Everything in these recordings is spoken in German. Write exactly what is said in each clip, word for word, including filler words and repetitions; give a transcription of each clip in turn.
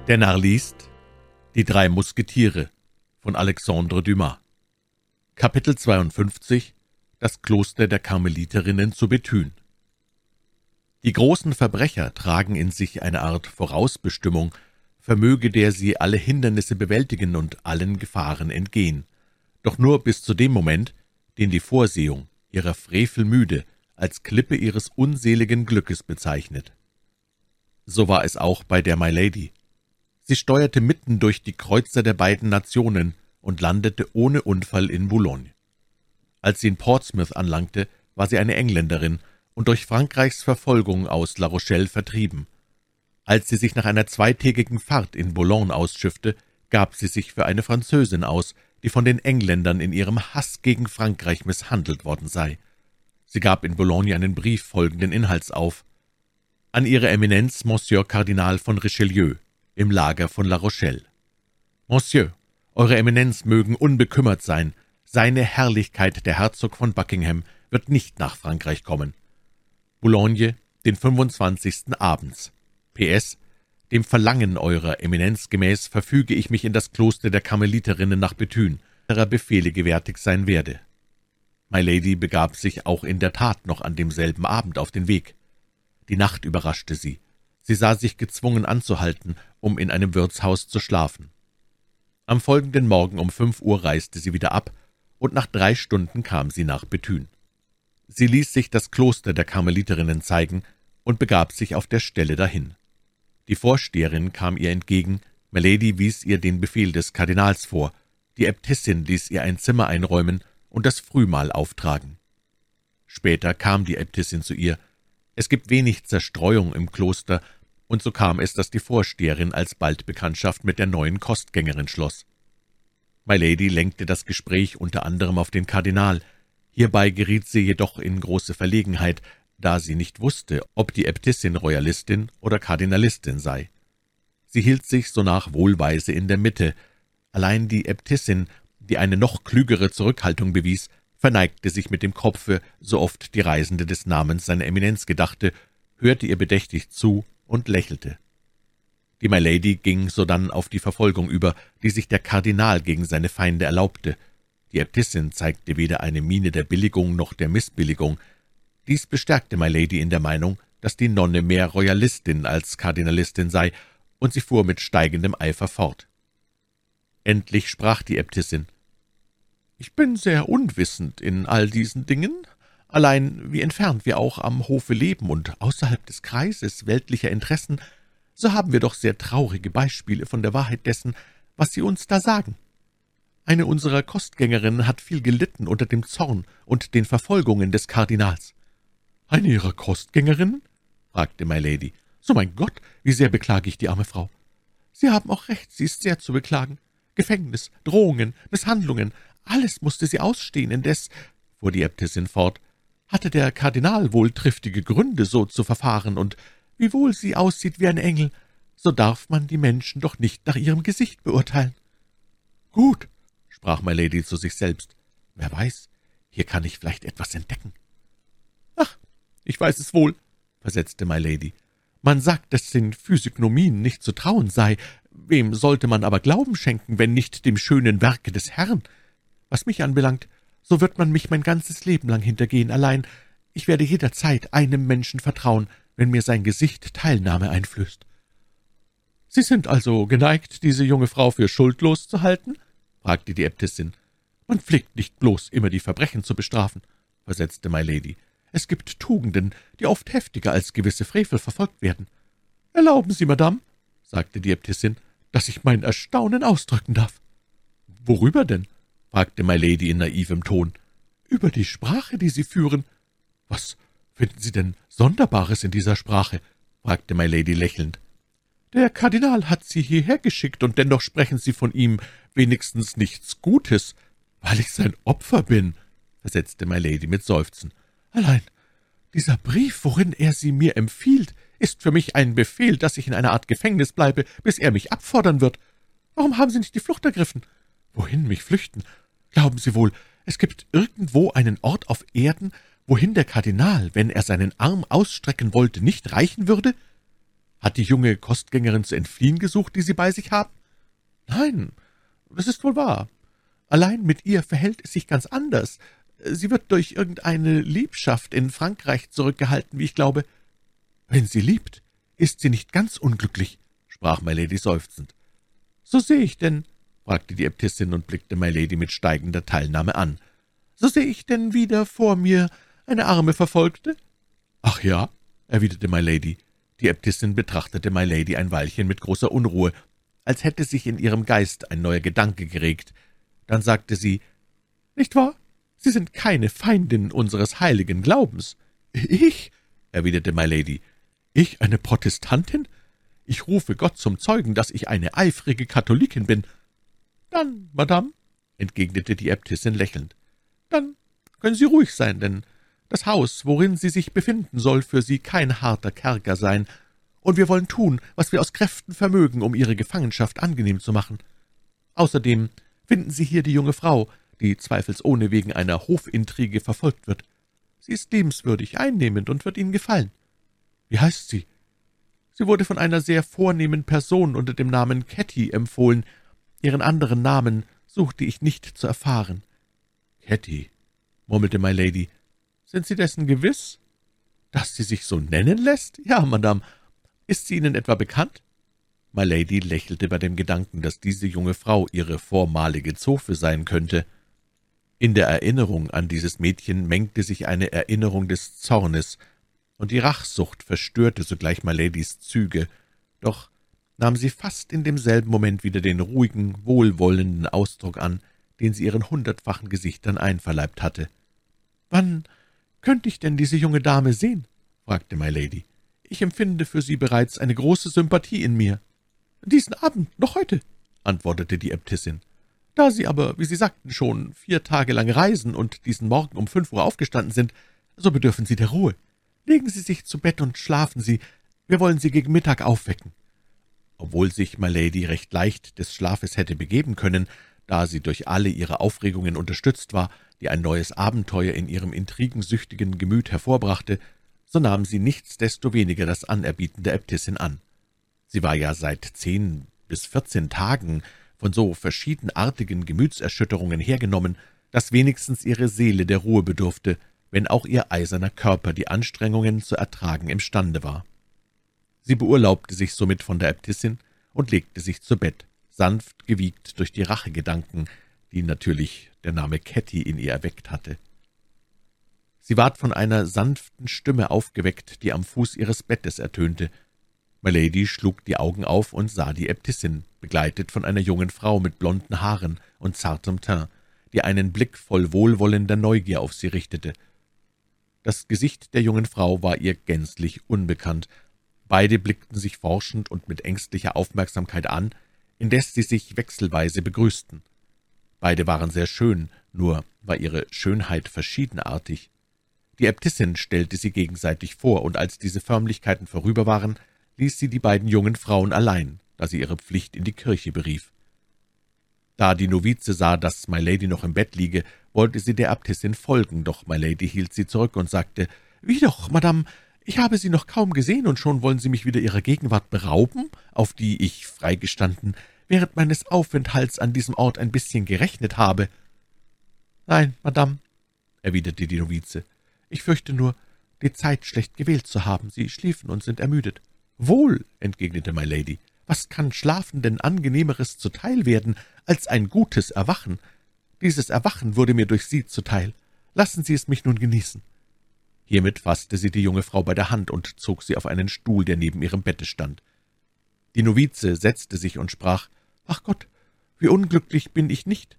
Der Narr liest Die drei Musketiere von Alexandre Dumas. Kapitel zweiundfünfzig. Das Kloster der Karmeliterinnen zu Béthune. Die großen Verbrecher tragen in sich eine Art Vorausbestimmung, vermöge der sie alle Hindernisse bewältigen und allen Gefahren entgehen, doch nur bis zu dem Moment, den die Vorsehung, ihrer Frevel müde, als Klippe ihres unseligen Glückes bezeichnet. So war es auch bei der Milady. Sie steuerte mitten durch die Kreuzer der beiden Nationen und landete ohne Unfall in Boulogne. Als sie in Portsmouth anlangte, war sie eine Engländerin und durch Frankreichs Verfolgung aus La Rochelle vertrieben. Als sie sich nach einer zweitägigen Fahrt in Boulogne ausschiffte, gab sie sich für eine Französin aus, die von den Engländern in ihrem Hass gegen Frankreich misshandelt worden sei. Sie gab in Boulogne einen Brief folgenden Inhalts auf: »An Ihre Eminenz, Monsieur Kardinal von Richelieu, im Lager von La Rochelle. Monsieur, Eure Eminenz mögen unbekümmert sein. Seine Herrlichkeit, der Herzog von Buckingham, wird nicht nach Frankreich kommen. Boulogne, den fünfundzwanzigsten abends. P S Dem Verlangen Eurer Eminenz gemäß verfüge ich mich in das Kloster der Karmeliterinnen nach Béthune, derer Befehle gewärtig sein werde.« Milady begab sich auch in der Tat noch an demselben Abend auf den Weg. Die Nacht überraschte sie. Sie sah sich gezwungen anzuhalten, um in einem Wirtshaus zu schlafen. Am folgenden Morgen um fünf Uhr reiste sie wieder ab, und nach drei Stunden kam sie nach Béthune. Sie ließ sich das Kloster der Karmeliterinnen zeigen und begab sich auf der Stelle dahin. Die Vorsteherin kam ihr entgegen, Milady wies ihr den Befehl des Kardinals vor, die Äbtissin ließ ihr ein Zimmer einräumen und das Frühmahl auftragen. Später kam die Äbtissin zu ihr. Es gibt wenig Zerstreuung im Kloster, und so kam es, dass die Vorsteherin alsbald Bekanntschaft mit der neuen Kostgängerin schloss. Milady lenkte das Gespräch unter anderem auf den Kardinal. Hierbei geriet sie jedoch in große Verlegenheit, da sie nicht wusste, ob die Äbtissin Royalistin oder Kardinalistin sei. Sie hielt sich sonach wohlweise in der Mitte. Allein die Äbtissin, die eine noch klügere Zurückhaltung bewies, verneigte sich mit dem Kopfe, so oft die Reisende des Namens seiner Eminenz gedachte, hörte ihr bedächtig zu und lächelte. Die Milady ging sodann auf die Verfolgung über, die sich der Kardinal gegen seine Feinde erlaubte. Die Äbtissin zeigte weder eine Miene der Billigung noch der Missbilligung. Dies bestärkte Milady in der Meinung, dass die Nonne mehr Royalistin als Kardinalistin sei, und sie fuhr mit steigendem Eifer fort. Endlich sprach die Äbtissin: »Ich bin sehr unwissend in all diesen Dingen. Allein, wie entfernt wir auch am Hofe leben und außerhalb des Kreises weltlicher Interessen, so haben wir doch sehr traurige Beispiele von der Wahrheit dessen, was Sie uns da sagen. Eine unserer Kostgängerinnen hat viel gelitten unter dem Zorn und den Verfolgungen des Kardinals.« »Eine Ihrer Kostgängerinnen?« fragte Milady. »So, mein Gott, wie sehr beklage ich die arme Frau.« »Sie haben auch recht, sie ist sehr zu beklagen. Gefängnis, Drohungen, Misshandlungen, alles musste sie ausstehen. Indes«, fuhr die Äbtissin fort, »hatte der Kardinal wohl triftige Gründe, so zu verfahren, und wiewohl sie aussieht wie ein Engel, so darf man die Menschen doch nicht nach ihrem Gesicht beurteilen.« »Gut«, sprach Milady zu sich selbst, »wer weiß, hier kann ich vielleicht etwas entdecken.« »Ach, ich weiß es wohl«, versetzte Milady. »Man sagt, dass den Physiognomien nicht zu trauen sei. Wem sollte man aber Glauben schenken, wenn nicht dem schönen Werke des Herrn? Was mich anbelangt, so wird man mich mein ganzes Leben lang hintergehen. Allein, ich werde jederzeit einem Menschen vertrauen, wenn mir sein Gesicht Teilnahme einflößt.« »Sie sind also geneigt, diese junge Frau für schuldlos zu halten?« fragte die Äbtissin. »Man pflegt nicht bloß immer die Verbrechen zu bestrafen«, versetzte Milady. »Es gibt Tugenden, die oft heftiger als gewisse Frevel verfolgt werden.« »Erlauben Sie, Madame«, sagte die Äbtissin, »dass ich mein Erstaunen ausdrücken darf.« »Worüber denn?« fragte Milady in naivem Ton. »Über die Sprache, die Sie führen.« »Was finden Sie denn Sonderbares in dieser Sprache?« fragte Milady lächelnd. »Der Kardinal hat Sie hierher geschickt, und dennoch sprechen Sie von ihm wenigstens nichts Gutes.« »Weil ich sein Opfer bin«, versetzte Milady mit Seufzen. »Allein dieser Brief, worin er sie mir empfiehlt, ist für mich ein Befehl, dass ich in einer Art Gefängnis bleibe, bis er mich abfordern wird. Warum haben Sie nicht die Flucht ergriffen? Wohin mich flüchten? Glauben Sie wohl, es gibt irgendwo einen Ort auf Erden, wohin der Kardinal, wenn er seinen Arm ausstrecken wollte, nicht reichen würde?« Hat die junge Kostgängerin zu entfliehen gesucht, die Sie bei sich haben?« »Nein, das ist wohl wahr. Allein mit ihr verhält es sich ganz anders. Sie wird durch irgendeine Liebschaft in Frankreich zurückgehalten, wie ich glaube.« »Wenn sie liebt, ist sie nicht ganz unglücklich«, sprach Milady seufzend. »So sehe ich denn«, fragte die Äbtissin und blickte Milady mit steigender Teilnahme an, »so sehe ich denn wieder vor mir eine arme Verfolgte?« »Ach ja«, erwiderte Milady. Die Äbtissin betrachtete Milady ein Weilchen mit großer Unruhe, als hätte sich in ihrem Geist ein neuer Gedanke geregt. Dann sagte sie, »Nicht wahr? Sie sind keine Feindin unseres heiligen Glaubens.« »Ich?«, erwiderte Milady. »Ich, eine Protestantin? Ich rufe Gott zum Zeugen, dass ich eine eifrige Katholikin bin.« »Dann, Madame«, entgegnete die Äbtissin lächelnd, »dann können Sie ruhig sein, denn das Haus, worin sie sich befinden, soll für Sie kein harter Kerker sein, und wir wollen tun, was wir aus Kräften vermögen, um Ihre Gefangenschaft angenehm zu machen. Außerdem finden Sie hier die junge Frau, die zweifelsohne wegen einer Hofintrige verfolgt wird. Sie ist liebenswürdig, einnehmend und wird Ihnen gefallen.« »Wie heißt sie?« »Sie wurde von einer sehr vornehmen Person unter dem Namen Ketty empfohlen. Ihren anderen Namen suchte ich nicht zu erfahren.« »Ketty«, murmelte Milady. »Sind Sie dessen gewiss, dass sie sich so nennen lässt?« »Ja, Madame. Ist sie Ihnen etwa bekannt?« Milady lächelte bei dem Gedanken, dass diese junge Frau ihre vormalige Zofe sein könnte. In der Erinnerung an dieses Mädchen mengte sich eine Erinnerung des Zornes, und die Rachsucht verstörte sogleich Miladies Züge, doch nahm sie fast in demselben Moment wieder den ruhigen, wohlwollenden Ausdruck an, den sie ihren hundertfachen Gesichtern einverleibt hatte. »Wann könnte ich denn diese junge Dame sehen?« fragte Milady. »Ich empfinde für sie bereits eine große Sympathie in mir.« »Diesen Abend, noch heute«, antwortete die Äbtissin. »Da Sie aber, wie Sie sagten, schon vier Tage lang reisen und diesen Morgen um fünf Uhr aufgestanden sind, so bedürfen Sie der Ruhe. Legen Sie sich zu Bett und schlafen Sie. Wir wollen Sie gegen Mittag aufwecken.« Obwohl sich Milady recht leicht des Schlafes hätte begeben können, da sie durch alle ihre Aufregungen unterstützt war, die ein neues Abenteuer in ihrem intrigensüchtigen Gemüt hervorbrachte, so nahm sie nichtsdestoweniger das Anerbieten der Äbtissin an. Sie war ja seit zehn bis vierzehn Tagen von so verschiedenartigen Gemütserschütterungen hergenommen, dass wenigstens ihre Seele der Ruhe bedurfte, wenn auch ihr eiserner Körper die Anstrengungen zu ertragen imstande war. Sie beurlaubte sich somit von der Äbtissin und legte sich zu Bett, sanft gewiegt durch die Rachegedanken, die natürlich der Name Ketty in ihr erweckt hatte. Sie ward von einer sanften Stimme aufgeweckt, die am Fuß ihres Bettes ertönte. Milady schlug die Augen auf und sah die Äbtissin, begleitet von einer jungen Frau mit blonden Haaren und zartem Teint, die einen Blick voll wohlwollender Neugier auf sie richtete. Das Gesicht der jungen Frau war ihr gänzlich unbekannt. Beide blickten sich forschend und mit ängstlicher Aufmerksamkeit an, indes sie sich wechselweise begrüßten. Beide waren sehr schön, nur war ihre Schönheit verschiedenartig. Die Äbtissin stellte sie gegenseitig vor, und als diese Förmlichkeiten vorüber waren, ließ sie die beiden jungen Frauen allein, da sie ihre Pflicht in die Kirche berief. Da die Novize sah, dass Milady noch im Bett liege, wollte sie der Äbtissin folgen, doch Milady hielt sie zurück und sagte, »Wie doch, Madame, ich habe Sie noch kaum gesehen, und schon wollen Sie mich wieder Ihrer Gegenwart berauben, auf die ich, freigestanden, während meines Aufenthalts an diesem Ort ein bisschen gerechnet habe.« »Nein, Madame«, erwiderte die Novize, »ich fürchte nur, die Zeit schlecht gewählt zu haben. Sie schliefen und sind ermüdet.« »Wohl«, entgegnete Milady, »was kann Schlafenden Angenehmeres zuteil werden als ein gutes Erwachen? Dieses Erwachen wurde mir durch Sie zuteil. Lassen Sie es mich nun genießen.« Hiermit fasste sie die junge Frau bei der Hand und zog sie auf einen Stuhl, der neben ihrem Bette stand. Die Novize setzte sich und sprach, »Ach Gott, wie unglücklich bin ich nicht!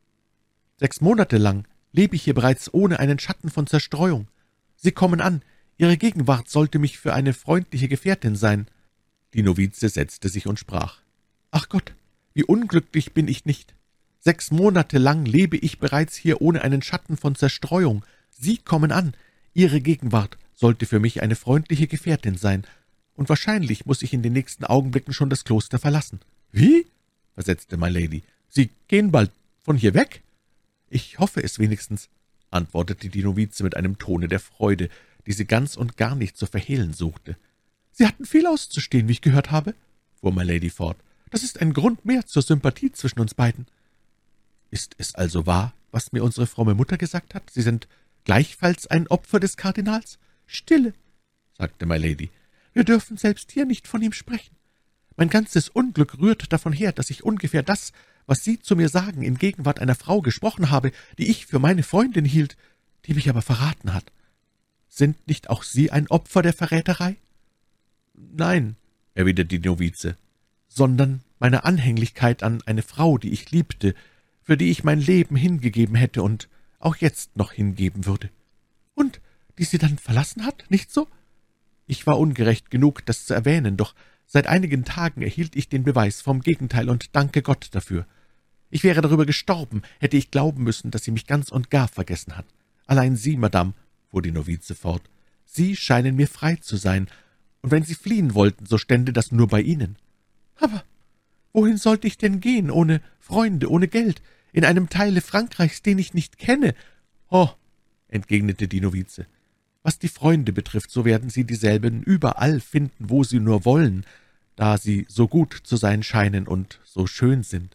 Sechs Monate lang lebe ich hier bereits ohne einen Schatten von Zerstreuung. Sie kommen an, Ihre Gegenwart sollte mich für eine freundliche Gefährtin sein.« Die Novize setzte sich und sprach, »Ach Gott, wie unglücklich bin ich nicht! Sechs Monate lang lebe ich bereits hier ohne einen Schatten von Zerstreuung. Sie kommen an, Ihre Gegenwart sollte für mich eine freundliche Gefährtin sein, und wahrscheinlich muß ich in den nächsten Augenblicken schon das Kloster verlassen.« »Wie?« versetzte Milady. »Sie gehen bald von hier weg?« »Ich hoffe es wenigstens«, antwortete die Novize mit einem Tone der Freude, die sie ganz und gar nicht zu verhehlen suchte. »Sie hatten viel auszustehen, wie ich gehört habe«, fuhr my Lady fort. »Das ist ein Grund mehr zur Sympathie zwischen uns beiden.« »Ist es also wahr, was mir unsere fromme Mutter gesagt hat? Sie sind gleichfalls ein Opfer des Kardinals?« »Stille«, sagte my Lady. »Wir dürfen selbst hier nicht von ihm sprechen. Mein ganzes Unglück rührt davon her, dass ich ungefähr das, was Sie zu mir sagen, in Gegenwart einer Frau gesprochen habe, die ich für meine Freundin hielt, die mich aber verraten hat. Sind nicht auch Sie ein Opfer der Verräterei?« »Nein«, erwiderte die Novize, »sondern meiner Anhänglichkeit an eine Frau, die ich liebte, für die ich mein Leben hingegeben hätte und auch jetzt noch hingeben würde.« »Und die Sie dann verlassen hat, nicht so?« »Ich war ungerecht genug, das zu erwähnen, doch seit einigen Tagen erhielt ich den Beweis vom Gegenteil und danke Gott dafür. Ich wäre darüber gestorben, hätte ich glauben müssen, dass sie mich ganz und gar vergessen hat. Allein Sie, Madame«, fuhr die Novize fort, »Sie scheinen mir frei zu sein, und wenn Sie fliehen wollten, so stände das nur bei Ihnen.« »Aber wohin sollte ich denn gehen, ohne Freunde, ohne Geld, in einem Teile Frankreichs, den ich nicht kenne?« »Oh«, entgegnete die Novize, »was die Freunde betrifft, so werden Sie dieselben überall finden, wo Sie nur wollen, da sie so gut zu sein scheinen und so schön sind.«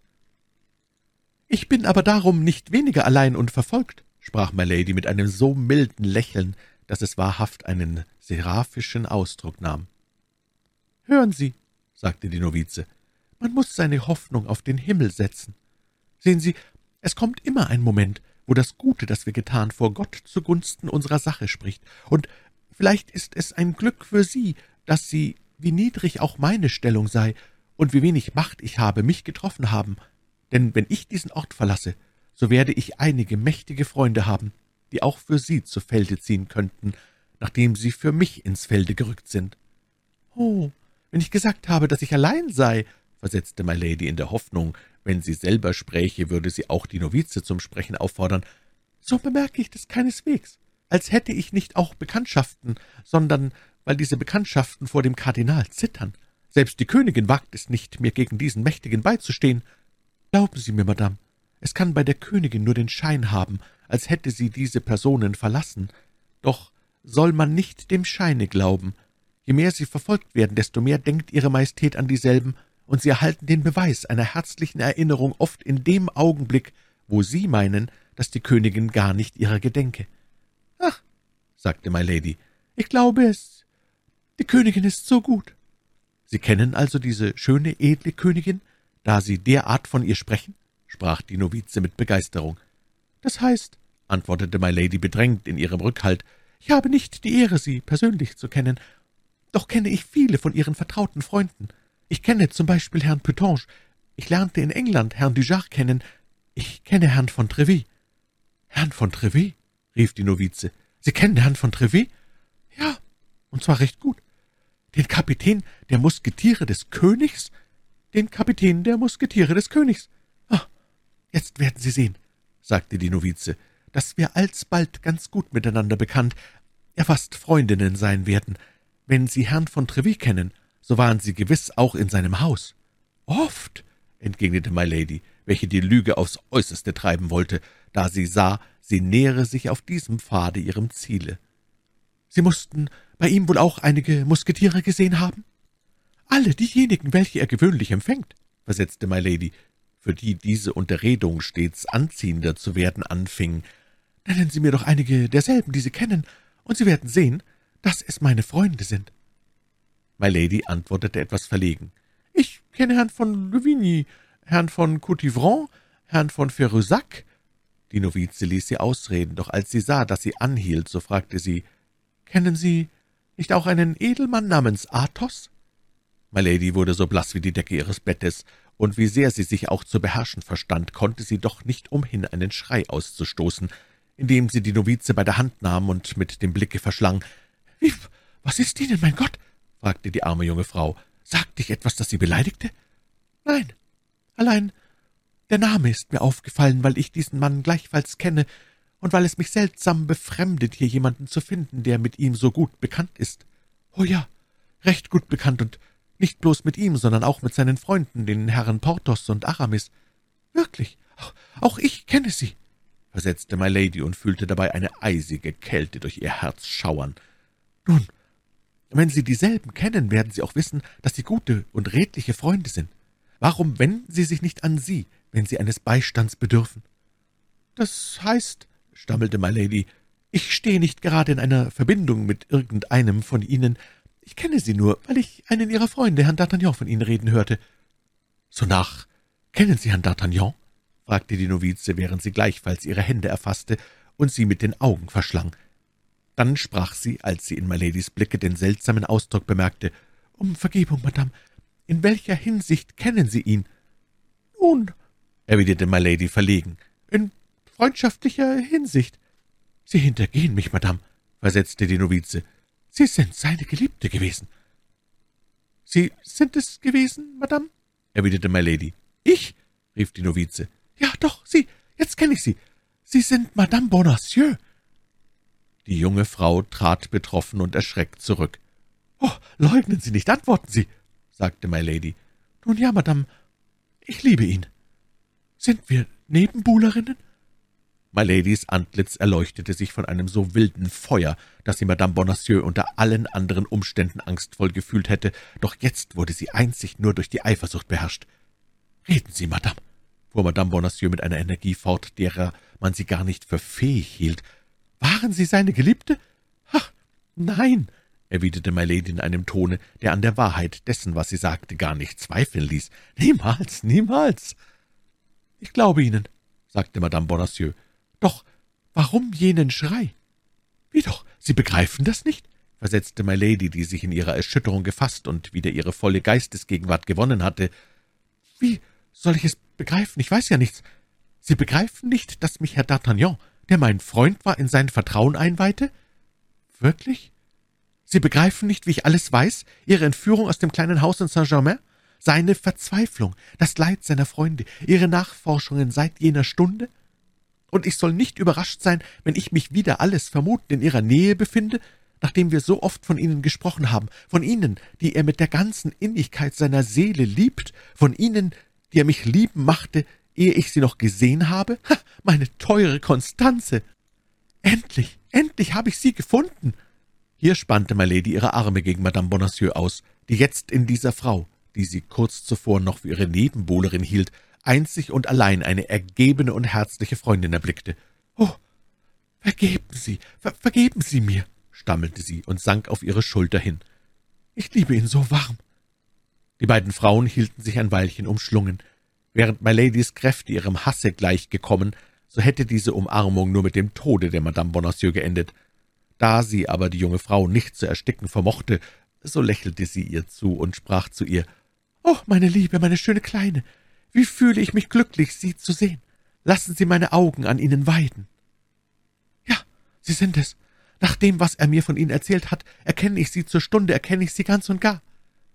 »Ich bin aber darum nicht weniger allein und verfolgt«, sprach my Lady mit einem so milden Lächeln, dass es wahrhaft einen seraphischen Ausdruck nahm. »Hören Sie«, sagte die Novize, »man muß seine Hoffnung auf den Himmel setzen. Sehen Sie, es kommt immer ein Moment, wo das Gute, das wir getan, vor Gott zugunsten unserer Sache spricht. Und vielleicht ist es ein Glück für Sie, dass Sie, wie niedrig auch meine Stellung sei und wie wenig Macht ich habe, mich getroffen haben. Denn wenn ich diesen Ort verlasse, so werde ich einige mächtige Freunde haben, die auch für Sie zu Felde ziehen könnten, nachdem Sie für mich ins Felde gerückt sind.« »Oh, wenn ich gesagt habe, dass ich allein sei«, versetzte my Lady in der Hoffnung, wenn sie selber spräche, würde sie auch die Novize zum Sprechen auffordern, »so bemerke ich das keineswegs, als hätte ich nicht auch Bekanntschaften, sondern weil diese Bekanntschaften vor dem Kardinal zittern. Selbst die Königin wagt es nicht, mir gegen diesen Mächtigen beizustehen. Glauben Sie mir, Madame, es kann bei der Königin nur den Schein haben, als hätte sie diese Personen verlassen. Doch soll man nicht dem Scheine glauben. Je mehr sie verfolgt werden, desto mehr denkt Ihre Majestät an dieselben, und sie erhalten den Beweis einer herzlichen Erinnerung oft in dem Augenblick, wo Sie meinen, dass die Königin gar nicht ihrer gedenke.« »Ach«, sagte my Lady, »ich glaube es. Die Königin ist so gut.« »Sie kennen also diese schöne, edle Königin, da Sie derart von ihr sprechen?« sprach die Novize mit Begeisterung. »Das heißt«, antwortete my Lady bedrängt in ihrem Rückhalt, »ich habe nicht die Ehre, sie persönlich zu kennen, doch kenne ich viele von ihren vertrauten Freunden. Ich kenne zum Beispiel Herrn Putange, ich lernte in England Herrn Dujart kennen, ich kenne Herrn von Treville.« »Herrn von Treville?« rief die Novize. »Sie kennen Herrn von Treville?« »Ja, und zwar recht gut.« »Den Kapitän der Musketiere des Königs?« »Den Kapitän der Musketiere des Königs. Ah, jetzt werden Sie sehen«, sagte die Novize, »dass wir alsbald ganz gut miteinander bekannt, ja fast Freundinnen sein werden. Wenn Sie Herrn von Treville kennen, so waren Sie gewiss auch in seinem Haus.« »Oft«, entgegnete my Lady, welche die Lüge aufs Äußerste treiben wollte, da sie sah, sie nähere sich auf diesem Pfade ihrem Ziele. »Sie mussten bei ihm wohl auch einige Musketiere gesehen haben?« »Alle diejenigen, welche er gewöhnlich empfängt«, versetzte my Lady, für die diese Unterredung stets anziehender zu werden anfing. »Nennen Sie mir doch einige derselben, die Sie kennen, und Sie werden sehen, dass es meine Freunde sind.« My Lady antwortete etwas verlegen. »Ich kenne Herrn von Louvigny, Herrn von Courtivron, Herrn von Ferussac.« Die Novize ließ sie ausreden, doch als sie sah, dass sie anhielt, so fragte sie, »Kennen Sie nicht auch einen Edelmann namens Athos?« My Lady wurde so blass wie die Decke ihres Bettes, und wie sehr sie sich auch zu beherrschen verstand, konnte sie doch nicht umhin, einen Schrei auszustoßen, indem sie die Novize bei der Hand nahm und mit dem Blicke verschlang. »Wie, was ist Ihnen, mein Gott?« fragte die arme junge Frau. »Sagte ich etwas, das Sie beleidigte?« »Nein, allein der Name ist mir aufgefallen, weil ich diesen Mann gleichfalls kenne und weil es mich seltsam befremdet, hier jemanden zu finden, der mit ihm so gut bekannt ist. Oh ja, recht gut bekannt, und nicht bloß mit ihm, sondern auch mit seinen Freunden, den Herren Porthos und Aramis. Wirklich, auch, auch ich kenne sie«, versetzte my Lady und fühlte dabei eine eisige Kälte durch ihr Herz schauern. »Nun, Wenn Sie dieselben kennen, werden Sie auch wissen, dass sie gute und redliche Freunde sind. Warum wenden Sie sich nicht an sie, wenn Sie eines Beistands bedürfen?« »Das heißt«, stammelte my Lady, »ich stehe nicht gerade in einer Verbindung mit irgendeinem von Ihnen. Ich kenne Sie nur, weil ich einen Ihrer Freunde, Herrn D'Artagnan, von Ihnen reden hörte.« »Sonach kennen Sie Herrn D'Artagnan?« fragte die Novize, während sie gleichfalls ihre Hände erfasste und sie mit den Augen verschlang. Dann sprach sie, als sie in my Ladys Blicke den seltsamen Ausdruck bemerkte, »Um Vergebung, Madame, in welcher Hinsicht kennen Sie ihn?« »Nun«, erwiderte my Lady verlegen, »in freundschaftlicher Hinsicht.« »Sie hintergehen mich, Madame«, versetzte die Novize. »Sie sind seine Geliebte gewesen.« »Sie sind es gewesen, Madame?« erwiderte my Lady. »Ich?« rief die Novize. »Ja, doch, Sie, jetzt kenne ich Sie. Sie sind Madame Bonacieux.« Die junge Frau trat betroffen und erschreckt zurück. »Oh, leugnen Sie nicht, antworten Sie«, sagte my Lady. »Nun ja, Madame, ich liebe ihn.« »Sind wir Nebenbuhlerinnen?« My Ladys Antlitz erleuchtete sich von einem so wilden Feuer, dass sie Madame Bonacieux unter allen anderen Umständen angstvoll gefühlt hätte, doch jetzt wurde sie einzig nur durch die Eifersucht beherrscht. »Reden Sie, Madame«, fuhr Madame Bonacieux mit einer Energie fort, derer man sie gar nicht für fähig hielt. »Waren Sie seine Geliebte?« »Ach, nein«, erwiderte my Lady in einem Tone, der an der Wahrheit dessen, was sie sagte, gar nicht zweifeln ließ. »Niemals, niemals.« »Ich glaube Ihnen«, sagte Madame Bonacieux. »Doch warum jenen Schrei?« »Wie doch, Sie begreifen das nicht?« versetzte my Lady, die sich in ihrer Erschütterung gefasst und wieder ihre volle Geistesgegenwart gewonnen hatte. »Wie soll ich es begreifen? Ich weiß ja nichts. Sie begreifen nicht, dass mich Herr D'Artagnan, der mein Freund war, in sein Vertrauen einweihte? Wirklich? Sie begreifen nicht, wie ich alles weiß, Ihre Entführung aus dem kleinen Haus in Saint-Germain, seine Verzweiflung, das Leid seiner Freunde, Ihre Nachforschungen seit jener Stunde? Und ich soll nicht überrascht sein, wenn ich mich wieder alles vermuten in Ihrer Nähe befinde, nachdem wir so oft von Ihnen gesprochen haben, von Ihnen, die er mit der ganzen Innigkeit seiner Seele liebt, von Ihnen, die er mich lieben machte, ehe ich Sie noch gesehen habe? Ha, meine teure Constanze! Endlich, endlich habe ich Sie gefunden!« Hier spannte my Lady ihre Arme gegen Madame Bonacieux aus, die jetzt in dieser Frau, die sie kurz zuvor noch für ihre Nebenbuhlerin hielt, einzig und allein eine ergebene und herzliche Freundin erblickte. »Oh, vergeben Sie, ver vergeben Sie mir«, stammelte sie und sank auf ihre Schulter hin. »Ich liebe ihn so warm.« Die beiden Frauen hielten sich ein Weilchen umschlungen. Während my Ladys Kräfte ihrem Hasse gleichgekommen, so hätte diese Umarmung nur mit dem Tode der Madame Bonacieux geendet. Da sie aber die junge Frau nicht zu ersticken vermochte, so lächelte sie ihr zu und sprach zu ihr, »Oh, meine Liebe, meine schöne Kleine, wie fühle ich mich glücklich, Sie zu sehen. Lassen Sie meine Augen an Ihnen weiden.« »Ja, Sie sind es. Nach dem, was er mir von Ihnen erzählt hat, erkenne ich Sie zur Stunde, erkenne ich Sie ganz und gar.«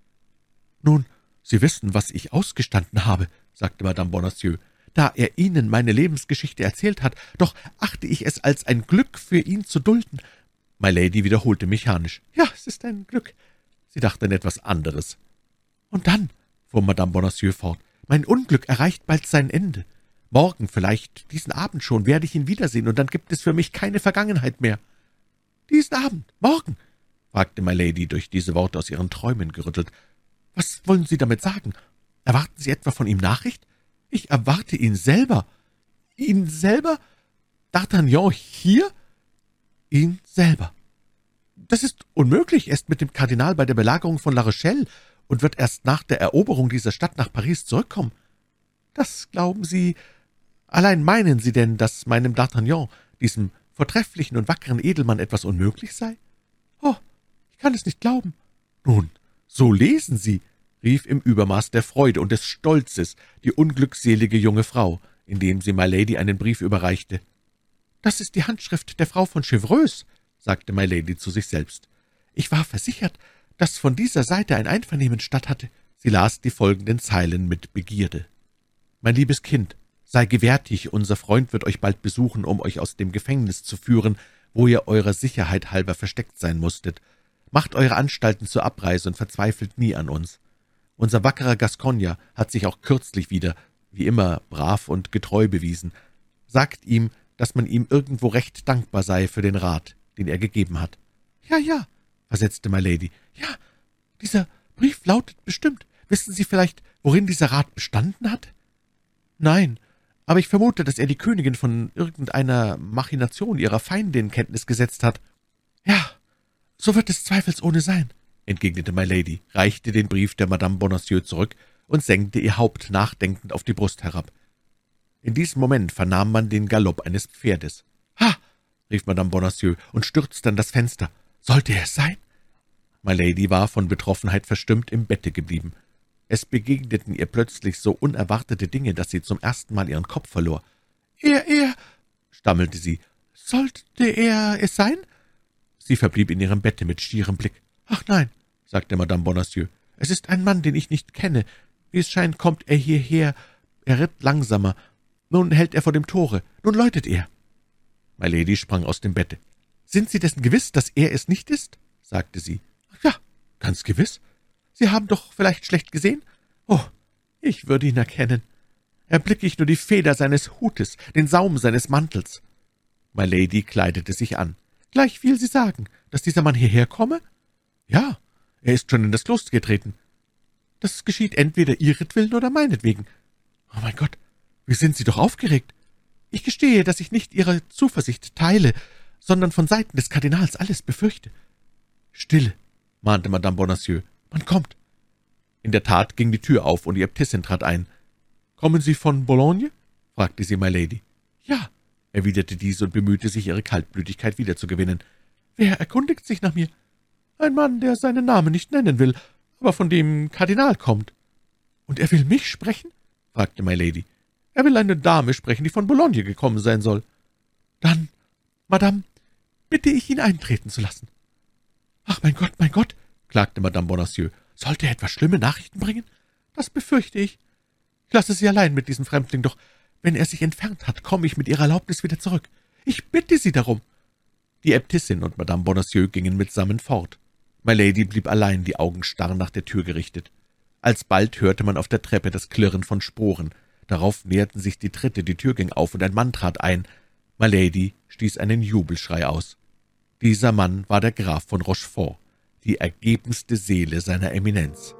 »Nun, Sie wissen, was ich ausgestanden habe«, sagte Madame Bonacieux, »da er Ihnen meine Lebensgeschichte erzählt hat, doch achte ich es als ein Glück für ihn zu dulden.« My Lady wiederholte mechanisch, »Ja, es ist ein Glück.« Sie dachte an etwas anderes. »Und dann«, fuhr Madame Bonacieux fort, »mein Unglück erreicht bald sein Ende. Morgen, vielleicht diesen Abend schon, werde ich ihn wiedersehen, und dann gibt es für mich keine Vergangenheit mehr.« »Diesen Abend? Morgen?« fragte my Lady, durch diese Worte aus ihren Träumen gerüttelt. »Was wollen Sie damit sagen? Erwarten Sie etwa von ihm Nachricht? Ich erwarte ihn selber.« »Ihn selber? D'Artagnan hier?« »Ihn selber.« »Das ist unmöglich. Er ist mit dem Kardinal bei der Belagerung von La Rochelle und wird erst nach der Eroberung dieser Stadt nach Paris zurückkommen.« »Das glauben Sie? Allein meinen Sie denn, dass meinem D'Artagnan, diesem vortrefflichen und wackeren Edelmann, etwas unmöglich sei? Oh, ich kann es nicht glauben.« »Nun, so lesen Sie«, rief im Übermaß der Freude und des Stolzes die unglückselige junge Frau, indem sie my Lady einen Brief überreichte. »Das ist die Handschrift der Frau von Chevreuse«, sagte my Lady zu sich selbst. »Ich war versichert, dass von dieser Seite ein Einvernehmen statt hatte.« Sie las die folgenden Zeilen mit Begierde. »Mein liebes Kind, sei gewärtig, unser Freund wird euch bald besuchen, um euch aus dem Gefängnis zu führen, wo ihr eurer Sicherheit halber versteckt sein musstet. Macht eure Anstalten zur Abreise und verzweifelt nie an uns. Unser wackerer Gascogner hat sich auch kürzlich wieder, wie immer, brav und getreu bewiesen. Sagt ihm, dass man ihm irgendwo recht dankbar sei für den Rat, den er gegeben hat.« »Ja, ja«, versetzte Milady. »Ja, dieser Brief lautet bestimmt. Wissen Sie vielleicht, worin dieser Rat bestanden hat?« »Nein, aber ich vermute, dass er die Königin von irgendeiner Machination ihrer Feinde in Kenntnis gesetzt hat.« »Ja, so wird es zweifelsohne sein«, entgegnete Milady, reichte den Brief der Madame Bonacieux zurück und senkte ihr Haupt nachdenkend auf die Brust herab. In diesem Moment vernahm man den Galopp eines Pferdes. »Ha!« rief Madame Bonacieux und stürzte an das Fenster. »Sollte er es sein?« Milady war von Betroffenheit verstimmt im Bette geblieben. Es begegneten ihr plötzlich so unerwartete Dinge, dass sie zum ersten Mal ihren Kopf verlor. »Er, er«, stammelte sie, »sollte er es sein?« Sie verblieb in ihrem Bette mit stierem Blick. »Ach nein«, sagte Madame Bonacieux, »es ist ein Mann, den ich nicht kenne. Wie es scheint, kommt er hierher. Er ritt langsamer. Nun hält er vor dem Tore. Nun läutet er.« Milady sprang aus dem Bette. »Sind Sie dessen gewiss, dass er es nicht ist?« sagte sie. »Ja, ganz gewiss. Sie haben doch vielleicht schlecht gesehen? Oh, ich würde ihn erkennen. Erblicke ich nur die Feder seines Hutes, den Saum seines Mantels.« Milady kleidete sich an. »Gleichviel Sie sagen, dass dieser Mann hierher komme?« »Ja, er ist schon in das Kloster getreten.« »Das geschieht entweder ihretwillen oder meinetwegen. Oh mein Gott, wie sind Sie doch aufgeregt! Ich gestehe, dass ich nicht Ihre Zuversicht teile, sondern von Seiten des Kardinals alles befürchte.« »Stille«, mahnte Madame Bonacieux, »man kommt.« In der Tat ging die Tür auf, und die Äbtissin trat ein. »Kommen Sie von Boulogne?« fragte sie Milady. »Ja«, erwiderte diese und bemühte sich, ihre Kaltblütigkeit wiederzugewinnen. »Wer erkundigt sich nach mir?« »Ein Mann, der seinen Namen nicht nennen will, aber von dem Kardinal kommt.« »Und er will mich sprechen?« fragte Milady. »Er will eine Dame sprechen, die von Boulogne gekommen sein soll.« »Dann, Madame, bitte ich ihn eintreten zu lassen.« »Ach, mein Gott, mein Gott«, klagte Madame Bonacieux, »sollte er etwas schlimme Nachrichten bringen? Das befürchte ich. Ich lasse Sie allein mit diesem Fremdling, doch wenn er sich entfernt hat, komme ich mit Ihrer Erlaubnis wieder zurück. Ich bitte Sie darum.« Die Äbtissin und Madame Bonacieux gingen mitsammen fort. Milady blieb allein, die Augen starr nach der Tür gerichtet. Alsbald hörte man auf der Treppe das Klirren von Sporen. Darauf näherten sich die Tritte, die Tür ging auf, und ein Mann trat ein. Milady stieß einen Jubelschrei aus. Dieser Mann war der Graf von Rochefort, die ergebenste Seele seiner Eminenz.